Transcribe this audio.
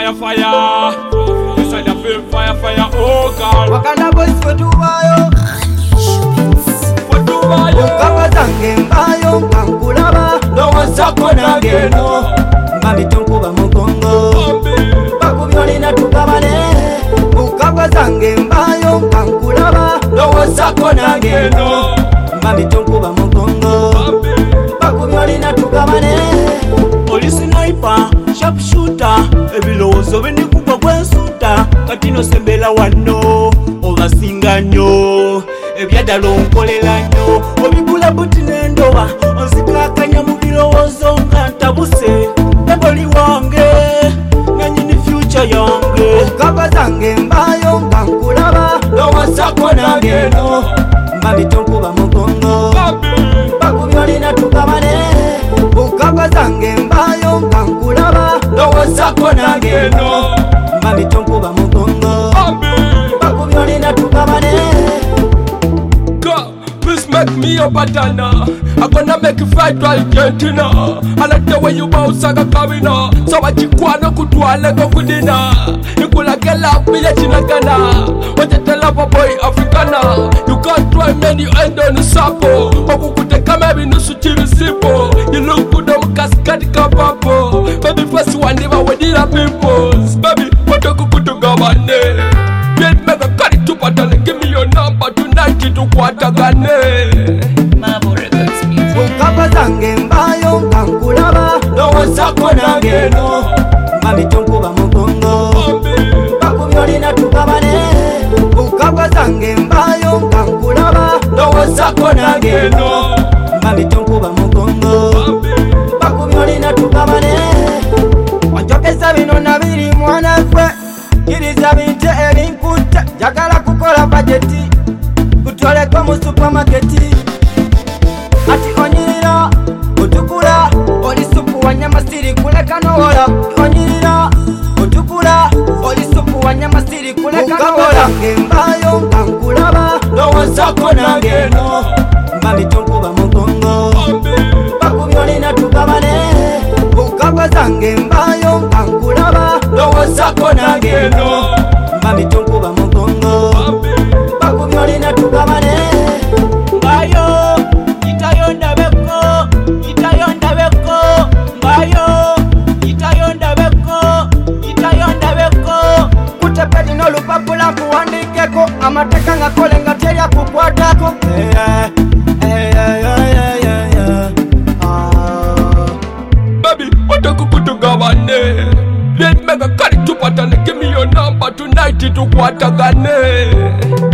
fire, fire. Inside the feel fire, fire, oh God. Wakanda boys for Dubayo. For Dubayo. Kapa zange mbayo nkankulaba. Ndowooza ko nange no. Mami tonkuba mugongo. Bakubyoli natukabane. Kapa zange mbayo nkankulaba. Ndowooza ko nange no. Mami tonkuba mugongo. Bakubyoli natukabane. Oli sniper, sharp shooter. Ebilowoozo bindikuba bwensuuta. Kati nosembera wano obasinga nnyo. Ebyaddala onkolera nnyo. Obigula buti n'endoba. Onzikaakanya mu birowoozo nga ntabuse. Eboli wange nanyini future yange. Kapa zange mbayo nkankulaba. Ndowooza ko nange no. Mami tonkuba mugongo. Bakubyoli natukabane. Kapa zange mbayo nkankulaba. Ndowooza ko nange no. Mami tonkuba mugongo. Bakubyoli natukabane. Please make me your partner. I'm gonna make you fight to Argentina. I like the way you bounce like a cabina. So I chikwana kutwale go kudina. Nikula gela vile chinagana. What you tell a boy Africana. You can't try many end on the sapo. Okukuteka maybe nusu chiri sipo. You look good on cascade kapapo. Baby first one never with the peoples. Baby what you kukutu gabane. Get mega carry to patale. Give me your number tonight to kwatagane. Kapa zange mbayo nkankulaba. Ndowooza ko nange no. Mami tonkuba mugongo. Bakubyoli natukabane. Kapa zange mbayo nkankulaba. Ndowooza ko nange no. Mami tonkuba mugongo. Bakubyoli natukabane. Wanjogeza bino nabiri mwana gwe. Kiriza binte ebinkutte. Njagala kukola bajeti. Kutwaleko mu supermarketi. Ati onyirira otukula. Oli supu wa nyama siri kuleka nowola. Onyirira otukula. Oli supu wa nyama siri kuleka nowola. Mbayo nkankulaba. Ndowooza ko nange no. Mami tonkuba mugongo. Bakubyoli natukabane. Kapa zange mbayo nkankulaba. Ndowooza ko nange no. Mami tonkuba mugongo. Bakubyoli natukabane. Mbayo itayo ndabeko. Itayo ndabeko. Mbayo itayo ndabeko. Itayo ndabeko. Kutepedi n'olupapula nkuwandikeko. Amateeka ngakole nga terya kukwatako. Baby, what you kukutu gabane. Let mega carry to patale. Give me your number tonight to kwatagane.